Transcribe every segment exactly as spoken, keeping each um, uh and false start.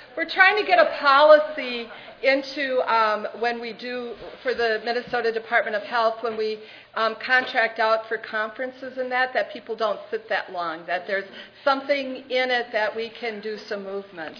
we're trying to get a policy into um, when we do, for the Minnesota Department of Health, when we um, contract out for conferences and that, that people don't sit that long, that there's something in it that we can do some movement.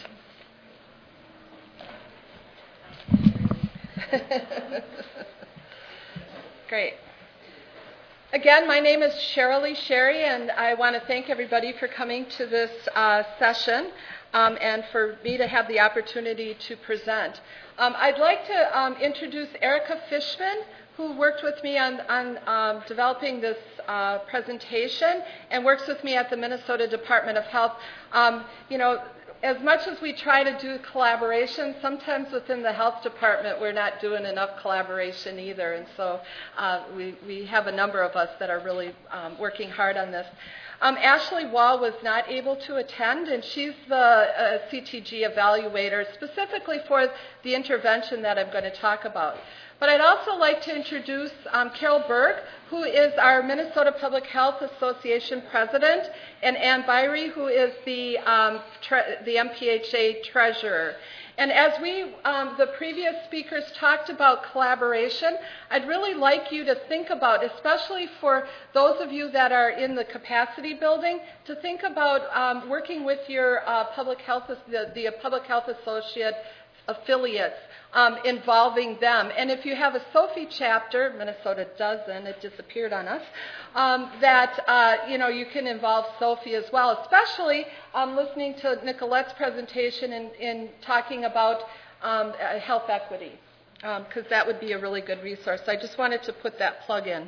Great. Again, my name is Sherilee Sherry, and I want to thank everybody for coming to this uh, session um, and for me to have the opportunity to present. Um, I'd like to um, introduce Erica Fishman, who worked with me on, on um, developing this uh, presentation and works with me at the Minnesota Department of Health. Um, you know, as much as we try to do collaboration, sometimes within the health department we're not doing enough collaboration either, and so uh, we, we have a number of us that are really um, working hard on this. Um, Ashley Wall was not able to attend, and she's the uh, C T G evaluator specifically for the intervention that I'm going to talk about. But I'd also like to introduce um, Carol Berg, who is our Minnesota Public Health Association president, and Ann Byrie, who is the, um, tre- the M P H A treasurer. And as we, um, the previous speakers talked about collaboration, I'd really like you to think about, especially for those of you that are in the capacity building, to think about um, working with your uh, public health, the, the public health associate affiliates, um, involving them. And if you have a SOFI chapter, Minnesota doesn't, it disappeared on us, um, that, uh, you know, you can involve SOFI as well, especially um, listening to Nicolette's presentation in, in talking about um, uh, health equity, because um, that would be a really good resource. I just wanted to put that plug in.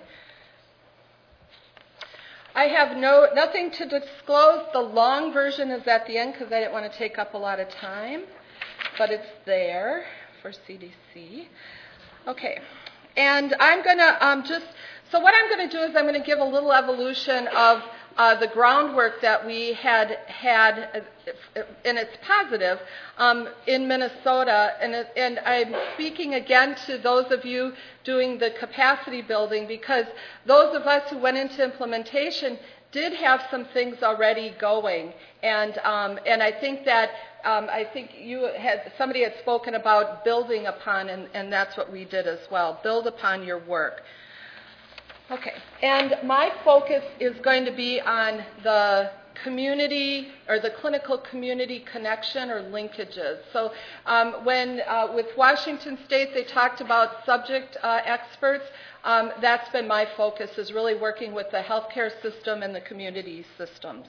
I have no nothing to disclose. The long version is at the end because I didn't want to take up a lot of time, but it's there for C D C. Okay, and I'm going to um, just, so what I'm going to do is I'm going to give a little evolution of uh, the groundwork that we had had, uh, and it's positive, um, in Minnesota, and, it, and I'm speaking again to those of you doing the capacity building, because those of us who went into implementation did have some things already going, and um, and I think that um, I think you had somebody had spoken about building upon, and, and that's what we did as well. Build upon your work. Okay, and my focus is going to be on the community or the clinical community connection or linkages. So um, when uh, with Washington State they talked about subject uh, experts. Um, that's been my focus, is really working with the healthcare system and the community systems.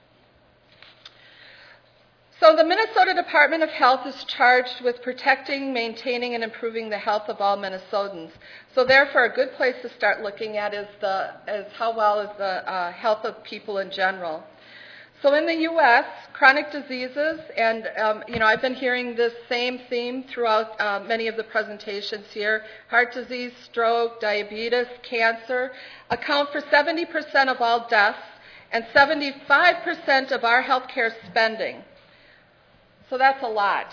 So the Minnesota Department of Health is charged with protecting, maintaining, and improving the health of all Minnesotans. So therefore, a good place to start looking at is, the, is how well is the uh, health of people in general. So in the U S, chronic diseases, and um, you know, I've been hearing this same theme throughout uh, many of the presentations here, heart disease, stroke, diabetes, cancer, account for seventy percent of all deaths and seventy-five percent of our healthcare spending. So that's a lot,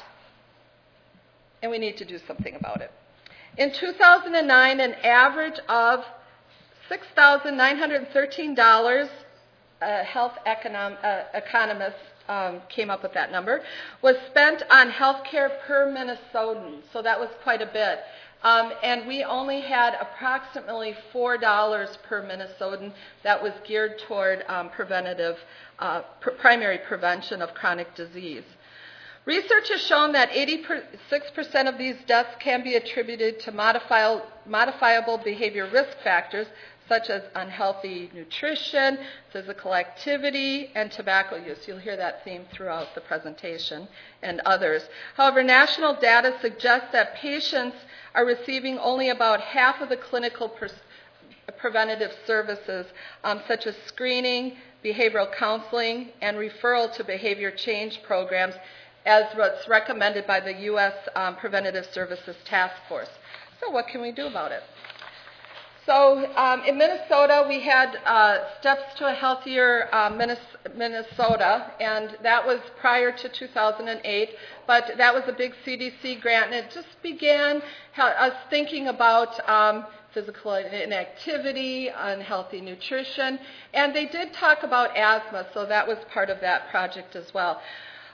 and we need to do something about it. In two thousand nine, an average of six thousand nine hundred thirteen dollars, Uh, health econom- uh, economists um, came up with that number, was spent on health care per Minnesotan. So that was quite a bit. Um, and we only had approximately four dollars per Minnesotan that was geared toward um, preventative, uh, pr- primary prevention of chronic disease. Research has shown that eighty-six percent of these deaths can be attributed to modifiable, modifiable behavior risk factors, such as unhealthy nutrition, physical activity, and tobacco use. You'll hear that theme throughout the presentation, and others. However, national data suggests that patients are receiving only about half of the clinical pre- preventative services, um, such as screening, behavioral counseling, and referral to behavior change programs, as what's recommended by the U S Um, Preventative Services Task Force. So what can we do about it? So um, in Minnesota, we had uh, Steps to a Healthier uh, Minnesota, and that was prior to two thousand eight, but that was a big C D C grant, and it just began us thinking about um, physical inactivity, unhealthy nutrition, and they did talk about asthma, so that was part of that project as well.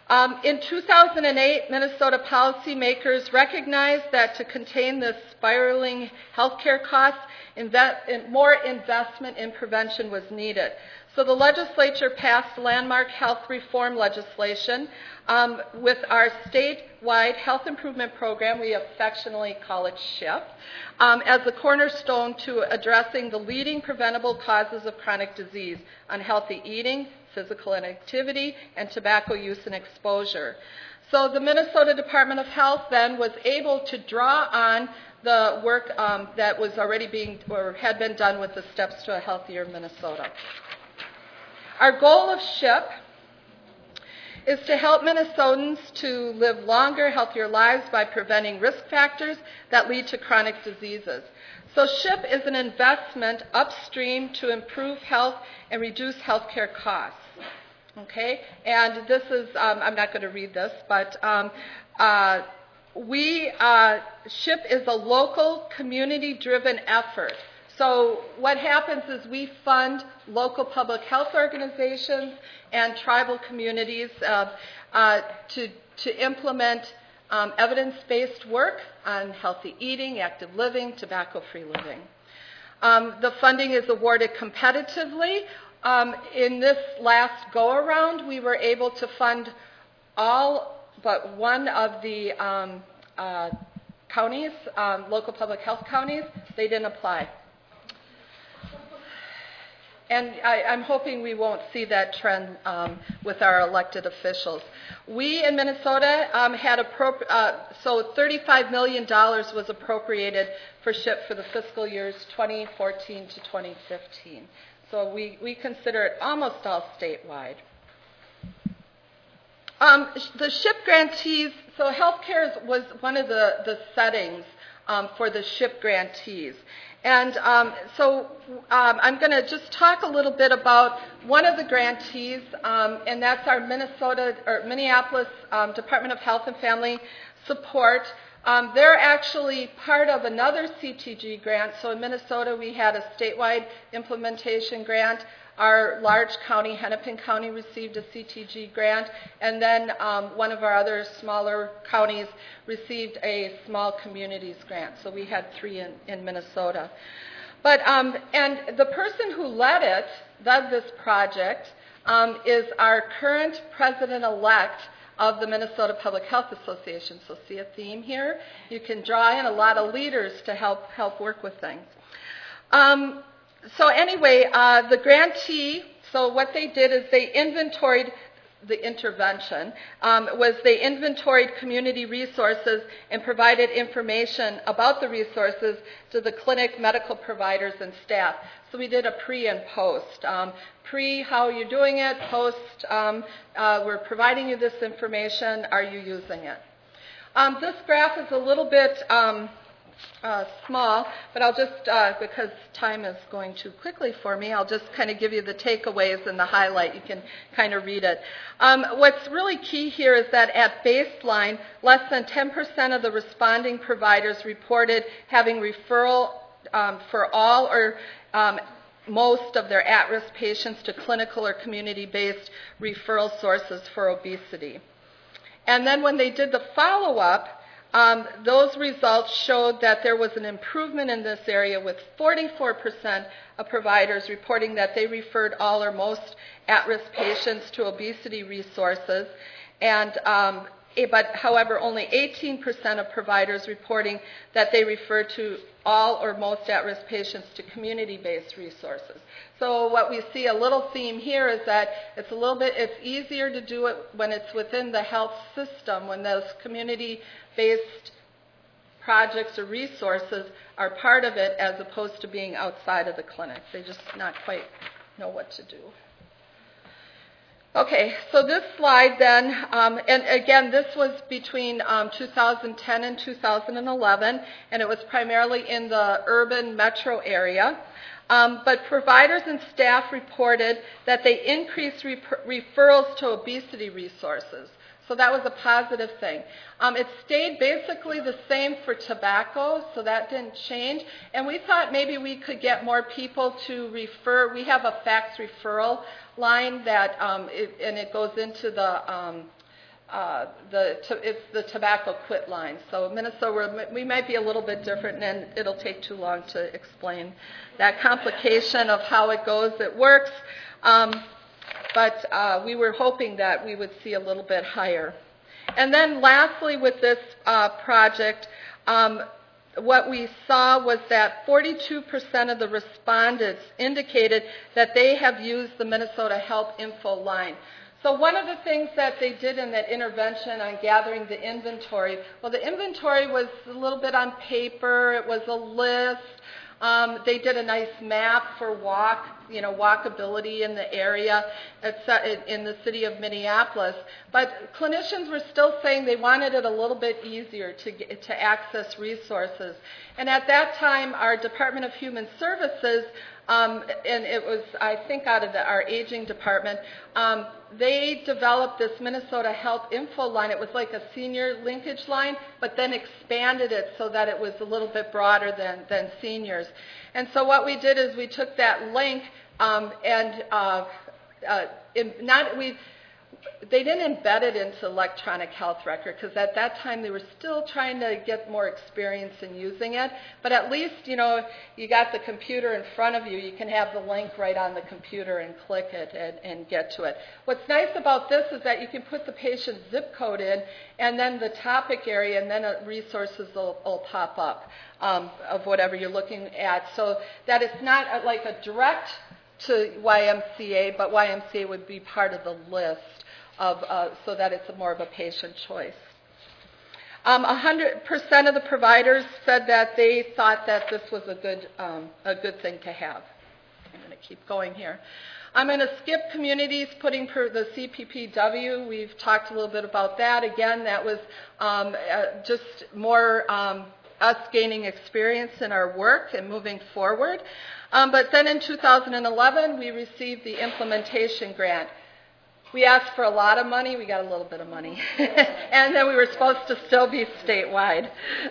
Um, in two thousand eight, Minnesota policymakers recognized that to contain the spiraling healthcare costs, invest, in, more investment in prevention was needed. So the legislature passed landmark health reform legislation um, with our statewide health improvement program, we affectionately call it SHIP, um, as the cornerstone to addressing the leading preventable causes of chronic disease: unhealthy eating, physical inactivity, and tobacco use and exposure. So the Minnesota Department of Health then was able to draw on the work um, that was already being or had been done with the Steps to a Healthier Minnesota. Our goal of SHIP is to help Minnesotans to live longer, healthier lives by preventing risk factors that lead to chronic diseases. So SHIP is an investment upstream to improve health and reduce healthcare costs. Okay, and this is, um, I'm not going to read this, but um, uh, we, uh, SHIP is a local community-driven effort. So what happens is we fund local public health organizations and tribal communities uh, uh, to, to implement um, evidence-based work on healthy eating, active living, tobacco-free living. Um, the funding is awarded competitively. Um, in this last go-around, we were able to fund all but one of the um, uh, counties, um, local public health counties. They didn't apply. And I, I'm hoping we won't see that trend um, with our elected officials. We in Minnesota um, had, appro- uh, so thirty-five million dollars was appropriated for SHIP for the fiscal years twenty fourteen to twenty fifteen. So we, we consider it almost all statewide. Um, the SHIP grantees, so healthcare was one of the, the settings um, for the SHIP grantees. And um, so um, I'm going to just talk a little bit about one of the grantees, um, and that's our Minnesota or Minneapolis um, Department of Health and Family Support. Um, they're actually part of another C T G grant. So in Minnesota, we had a statewide implementation grant. Our large county, Hennepin County, received a C T G grant, and then um, one of our other smaller counties received a small communities grant. So we had three in, in Minnesota. But um, and the person who led it, led this project, um, is our current president-elect of the Minnesota Public Health Association. So see a theme here? You can draw in a lot of leaders to help help work with things. Um, So anyway, uh, the grantee, so what they did is they inventoried the intervention, um, was they inventoried community resources and provided information about the resources to the clinic, medical providers, and staff. So we did a pre and post. Um, pre, how are you doing it? Post, um, uh, we're providing you this information. Are you using it? Um, this graph is a little bit Um, Uh, small, but I'll just, uh, because time is going too quickly for me, I'll just kind of give you the takeaways and the highlight. You can kind of read it. Um, what's really key here is that at baseline, less than ten percent of the responding providers reported having referral um, for all or um, most of their at-risk patients to clinical or community-based referral sources for obesity. And then when they did the follow-up, Um, those results showed that there was an improvement in this area, with forty-four percent of providers reporting that they referred all or most at-risk patients to obesity resources, and um, but however, only eighteen percent of providers reporting that they referred to all or most at-risk patients to community-based resources. So what we see, a little theme here, is that it's a little bit, it's easier to do it when it's within the health system, when those community-based projects or resources are part of it, as opposed to being outside of the clinic. They just not quite know what to do. Okay, so this slide then, um, and again, this was between um, two thousand ten and two thousand eleven, and it was primarily in the urban metro area. Um, but providers and staff reported that they increased re- referrals to obesity resources. So that was a positive thing. Um, it stayed basically the same for tobacco, so that didn't change. And we thought maybe we could get more people to refer. We have a fax referral line that, um, it, and it goes into the um, uh, the to, it's the tobacco quit line. So Minnesota, we might be a little bit different, and it'll take too long to explain that complication of how it goes. It works, um, but uh, we were hoping that we would see a little bit higher. And then lastly, with this uh, project, um, what we saw was that forty-two percent of the respondents indicated that they have used the Minnesota Health Info line. So one of the things that they did in that intervention on gathering the inventory, well, the inventory was a little bit on paper. It was a list. Um, they did a nice map for walk, you know, walkability in the area, in the city of Minneapolis. But clinicians were still saying they wanted it a little bit easier to get, to access resources. And at that time, our Department of Human Services, um, and it was, I think, out of the, our aging department, um, they developed this Minnesota Health Info line. It was like a senior linkage line, but then expanded it so that it was a little bit broader than, than seniors. And so what we did is we took that link um, and uh, uh, in, not we. They didn't embed it into electronic health record because at that time they were still trying to get more experience in using it. But at least, you know, you got the computer in front of you. You can have the link right on the computer and click it and, and get to it. What's nice about this is that you can put the patient's zip code in and then the topic area, and then resources will, will pop up um, of whatever you're looking at. So that it's not a, like a direct to Y M C A, but Y M C A would be part of the list. Of, uh, so that it's a more of a patient choice. Um, one hundred percent of the providers said that they thought that this was a good, um, a good thing to have. I'm going to keep going here. I'm going to skip communities putting per the C P P W. We've talked a little bit about that. Again, that was um, uh, just more um, us gaining experience in our work and moving forward. Um, but then in two thousand eleven, we received the implementation grant. We asked for a lot of money. We got a little bit of money. And then we were supposed to still be statewide.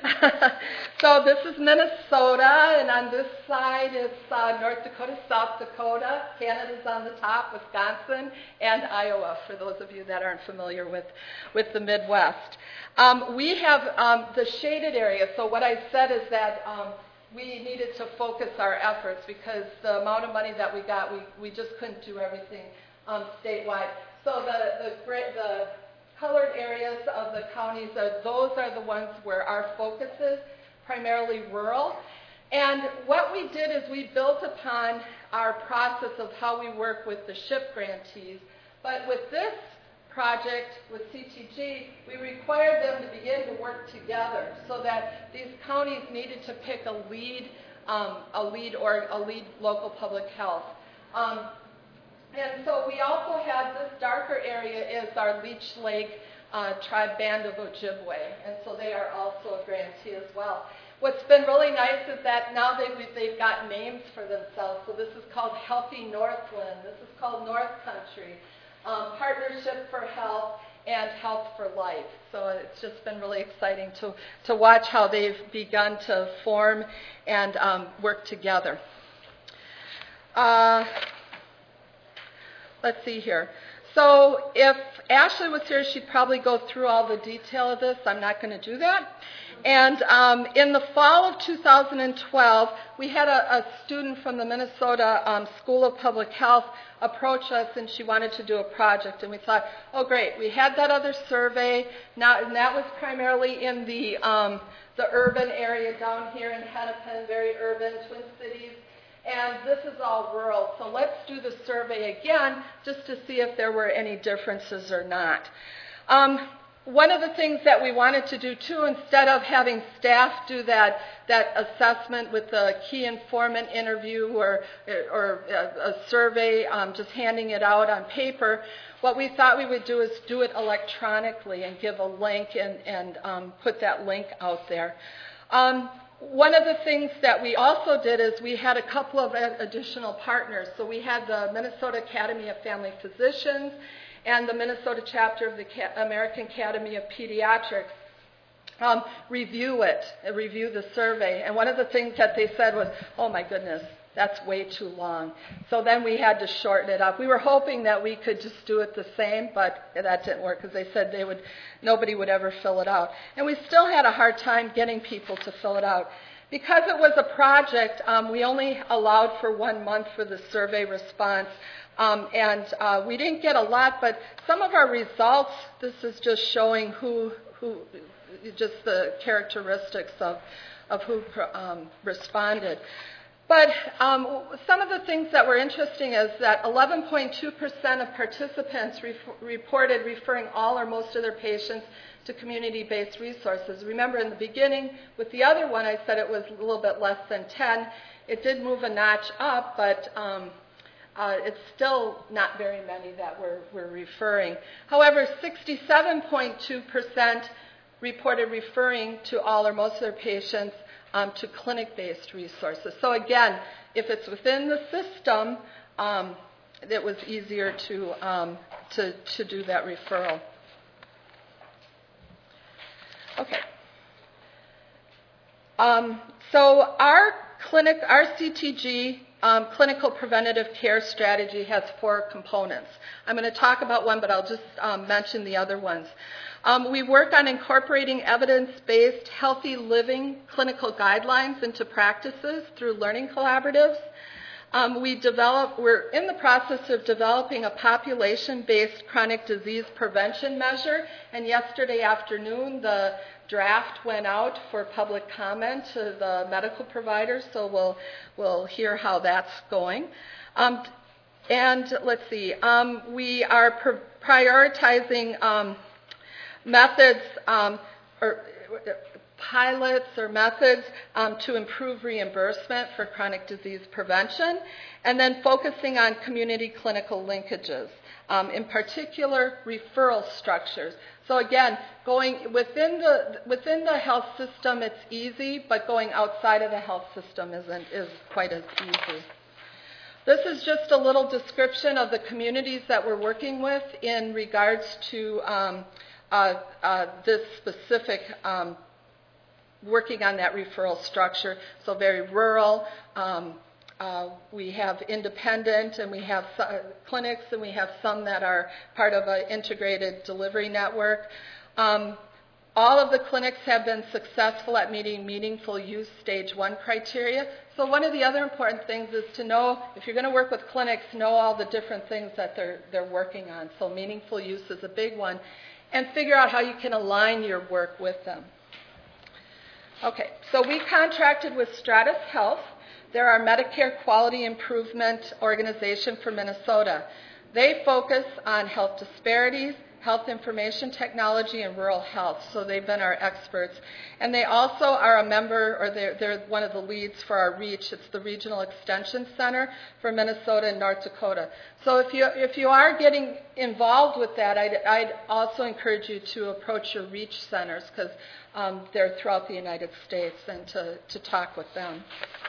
So this is Minnesota, and on this side it's uh, North Dakota, South Dakota. Canada's on the top, Wisconsin, and Iowa, for those of you that aren't familiar with, with the Midwest. Um, we have um, the shaded area. So what I said is that um, we needed to focus our efforts because the amount of money that we got, we, we just couldn't do everything um, statewide. So the, the, the colored areas of the counties, are, those are the ones where our focus is, primarily rural. And what we did is we built upon our process of how we work with the SHIP grantees. But with this project, with C T G, we required them to begin to work together so that these counties needed to pick a lead, um, a lead or a lead local public health. Um, And so we also have this darker area is our Leech Lake uh, Tribe Band of Ojibwe, and so they are also a grantee as well. What's been really nice is that now they've, they've got names for themselves. So this is called Healthy Northland. This is called North Country, um, Partnership for Health, and Health for Life. So it's just been really exciting to, to watch how they've begun to form and um, work together. Uh, Let's see here. So if Ashley was here, she'd probably go through all the detail of this. I'm not going to do that. And um, in the fall of two thousand twelve, we had a, a student from the Minnesota um, School of Public Health approach us, and she wanted to do a project. And we thought, oh, great. We had that other survey. Now, and that was primarily in the, um, the urban area down here in Hennepin, very urban, Twin Cities. And this is all rural, so let's do the survey again just to see if there were any differences or not. Um, one of the things that we wanted to do, too, instead of having staff do that, that assessment with the key informant interview or, or a, a survey, um, just handing it out on paper, what we thought we would do is do it electronically and give a link and, and um, put that link out there. Um, One of the things that we also did is we had a couple of additional partners. So we had the Minnesota Academy of Family Physicians and the Minnesota chapter of the American Academy of Pediatrics um, review it, review the survey. And one of the things that they said was, oh my goodness, that's way too long. So then we had to shorten it up. We were hoping that we could just do it the same, but that didn't work because they said they would, nobody would ever fill it out. And we still had a hard time getting people to fill it out. Because it was a project, um, we only allowed for one month for the survey response. Um, and uh, we didn't get a lot, but some of our results, this is just showing who, who just the characteristics of, of who um, responded. But um, some of the things that were interesting is that eleven point two percent of participants re- reported referring all or most of their patients to community-based resources. Remember in the beginning, with the other one, I said it was a little bit less than ten. It did move a notch up, but um, uh, it's still not very many that we're, we're referring. However, sixty-seven point two percent reported referring to all or most of their patients um, to clinic-based resources. So again, if it's within the system, um, it was easier to, um, to, to do that referral. Okay. Um, so our clinic, our C T G, um, clinical preventative care strategy, has four components. I'm going to talk about one, but I'll just um, mention the other ones. Um, we work on incorporating evidence-based healthy living clinical guidelines into practices through learning collaboratives. Um, we develop, we're in the process of developing a population-based chronic disease prevention measure, and yesterday afternoon the draft went out for public comment to the medical providers, so we'll, we'll hear how that's going. Um, and let's see, um, we are pr- prioritizing um, methods um, or pilots or methods um, to improve reimbursement for chronic disease prevention, and then focusing on community clinical linkages, um, in particular referral structures. So again, going within the within the health system, it's easy, but going outside of the health system isn't is quite as easy. This is just a little description of the communities that we're working with in regards to um, uh, uh, this specific um, working on that referral structure. So very rural. Um, uh, we have independent, and we have uh, clinics, and we have some that are part of an integrated delivery network. Um, all of the clinics have been successful at meeting meaningful use stage one criteria. So one of the other important things is to know, if you're going to work with clinics, know all the different things that they're, they're working on. So meaningful use is a big one. And figure out how you can align your work with them. Okay, so we contracted with Stratus Health. They're our Medicare Quality Improvement Organization for Minnesota. They focus on health disparities, health information technology, and rural health. So they've been our experts. And they also are a member, or they're, they're one of the leads for our REACH. It's the Regional Extension Center for Minnesota and North Dakota. So if you if you are getting involved with that, I'd, I'd also encourage you to approach your REACH centers, because um, they're throughout the United States, and to, to talk with them.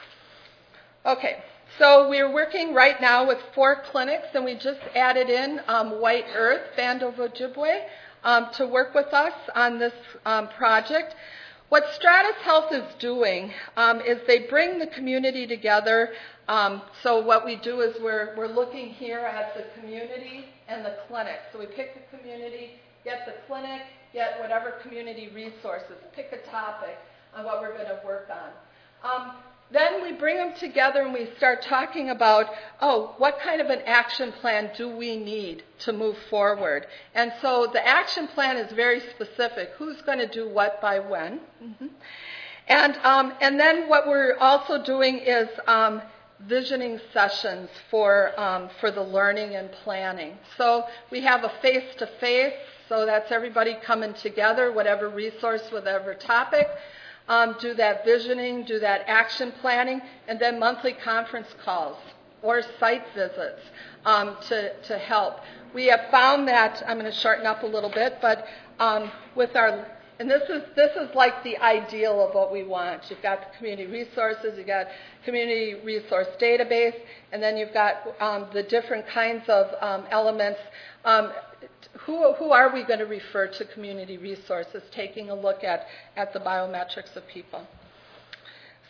Okay. So we're working right now with four clinics, and we just added in um, White Earth, Band of Ojibwe, um, to work with us on this um, project. What Stratus Health is doing um, is they bring the community together. Um, so what we do is we're, we're looking here at the community and the clinic. So we pick the community, get the clinic, get whatever community resources, pick a topic on what we're going to work on. Um, Then we bring them together and we start talking about, oh, what kind of an action plan do we need to move forward? And so the action plan is very specific. Who's going to do what by when? Mm-hmm. And um, and then what we're also doing is um, visioning sessions for um, for the learning and planning. So we have a face-to-face, so that's everybody coming together, whatever resource, whatever topic. Um, do that visioning, do that action planning, and then monthly conference calls or site visits um, to, to help. We have found that, I'm going to shorten up a little bit, but um, with our, and this is this is like the ideal of what we want. You've got the community resources, you've got community resource database, and then you've got um, the different kinds of um, elements. Um, Who, who are we going to refer to community resources, taking a look at, at the biometrics of people?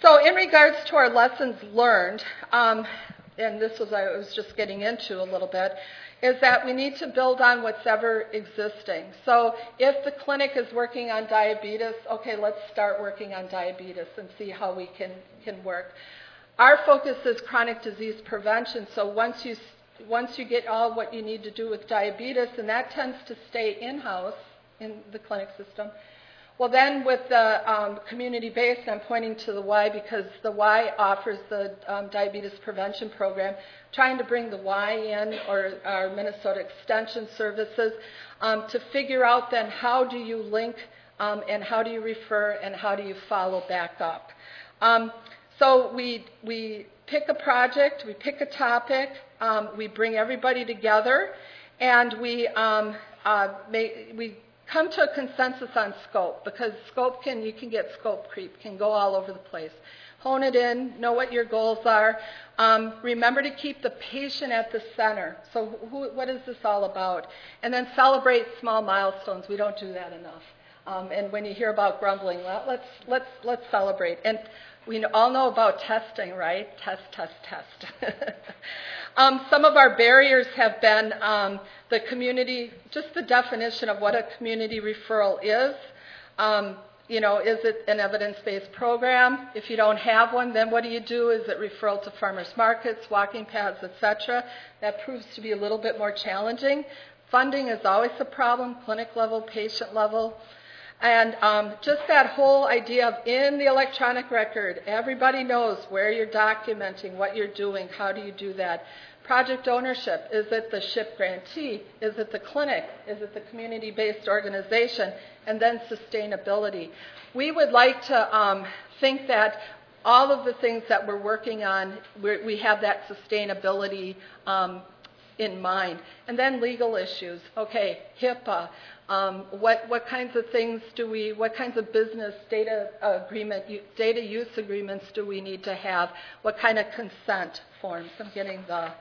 So in regards to our lessons learned, um, and this was I was just getting into a little bit, is that we need to build on what's ever existing. So if the clinic is working on diabetes, okay, let's start working on diabetes and see how we can, can work. Our focus is chronic disease prevention, so once you once you get all what you need to do with diabetes, and that tends to stay in-house in the clinic system, well then with the um, community-based, I'm pointing to the Y because the Y offers the um, diabetes prevention program, trying to bring the Y in, or our Minnesota Extension Services, um, to figure out then how do you link um, and how do you refer and how do you follow back up. Um, so we, we pick a project, we pick a topic, um, we bring everybody together, and we, um, uh, may, we come to a consensus on scope, because scope can, you can get scope creep, can go all over the place. Hone it in, know what your goals are. Um, remember to keep the patient at the center. So who, what is this all about? And then celebrate small milestones. We don't do that enough. Um, and when you hear about grumbling, well, let's, let's, let's celebrate. And we all know about testing, right? Test, test, test. um, some of our barriers have been um, the community, just the definition of what a community referral is. Um, You know, is it an evidence-based program? If you don't have one, then what do you do? Is it referral to farmers markets, walking paths, et cetera? That proves to be a little bit more challenging. Funding is always a problem, clinic level, patient level. And um, just that whole idea of in the electronic record, everybody knows where you're documenting, what you're doing, how do you do that. Project ownership, is it the SHIP grantee? Is it the clinic? Is it the community-based organization? And then sustainability. We would like to um, think that all of the things that we're working on, we're, we have that sustainability um, in mind. And then legal issues. Okay, HIPAA. Um, what, what kinds of things do we, what kinds of business data agreement, data use agreements do we need to have? What kind of consent forms? I'm getting the...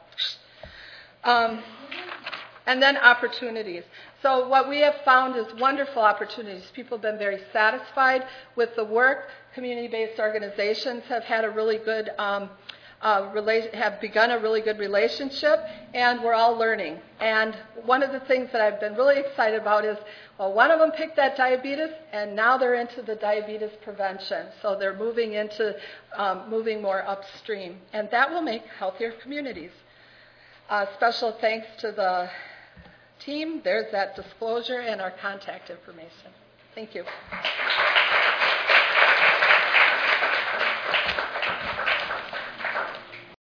Um, and then opportunities. So what we have found is wonderful opportunities. People have been very satisfied with the work. Community-based organizations have had a really good, um, uh, rela- have begun a really good relationship, and we're all learning. And one of the things that I've been really excited about is, well, one of them picked that diabetes, and now they're into the diabetes prevention. So they're moving into um, moving more upstream, and that will make healthier communities. Uh, special thanks to the team. There's that disclosure and our contact information. Thank you.